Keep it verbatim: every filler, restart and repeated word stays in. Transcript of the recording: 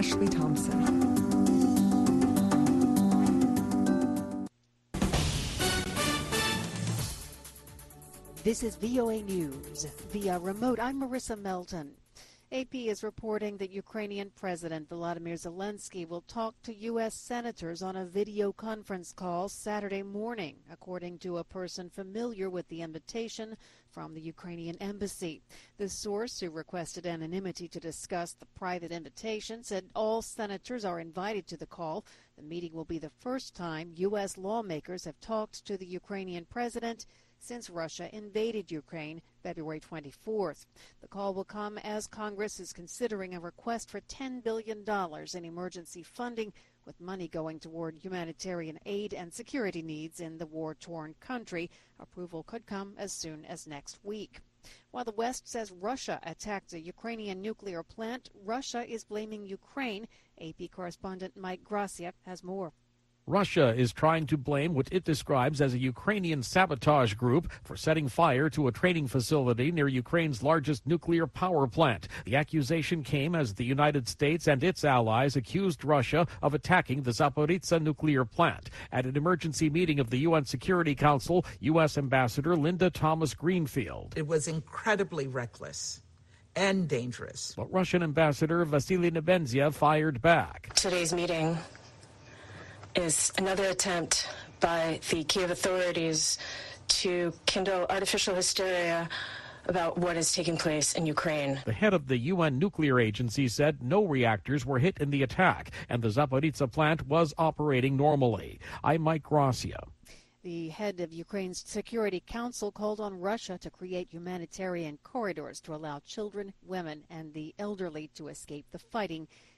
Ashley Thompson. This is V O A News. Via remote, I'm Marissa Melton. A P is reporting that Ukrainian President Volodymyr Zelensky will talk to U S senators on a video conference call Saturday morning, according to a person familiar with the invitation from the Ukrainian embassy. The source, who requested anonymity to discuss the private invitation, said all senators are invited to the call. The meeting will be the first time U S lawmakers have talked to the Ukrainian president since Russia invaded Ukraine February twenty-fourth. The call will come as Congress is considering a request for ten billion dollars in emergency funding, with money going toward humanitarian aid and security needs in the war-torn country. Approval could come as soon as next week. While the West says Russia attacked a Ukrainian nuclear plant, Russia is blaming Ukraine. A P correspondent Mike Gracia has more. Russia is trying to blame what it describes as a Ukrainian sabotage group for setting fire to a training facility near Ukraine's largest nuclear power plant. The accusation came as the United States and its allies accused Russia of attacking the Zaporizhzhia nuclear plant. At an emergency meeting of the U N Security Council, U S Ambassador Linda Thomas-Greenfield. It was incredibly reckless and dangerous. But Russian Ambassador Vasily Nebenzia fired back. Today's meeting is another attempt by the Kiev authorities to kindle artificial hysteria about what is taking place in Ukraine. The head of the U N nuclear agency said no reactors were hit in the attack, and the Zaporizhzhia plant was operating normally. I'm Mike Gracia. The head of Ukraine's Security Council called on Russia to create humanitarian corridors to allow children, women, and the elderly to escape the fighting.